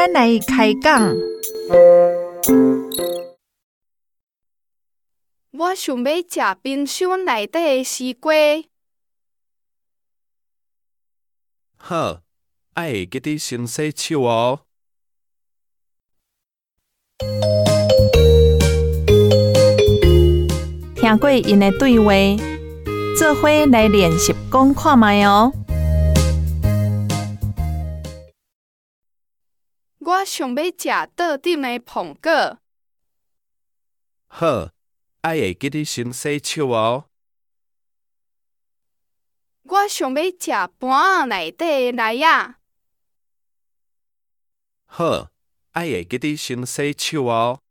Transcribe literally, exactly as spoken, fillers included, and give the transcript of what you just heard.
咱来开讲。 我想要食冰箱内底的西瓜。 好，爱会记得先洗手哦。 听过因的对话，做伙来练习讲看卖哦。 我想要食桌顶的苹果。 好，爱会记得先洗手哦。 我想要食盘仔内底的梨仔。 好，爱会记得先洗手哦。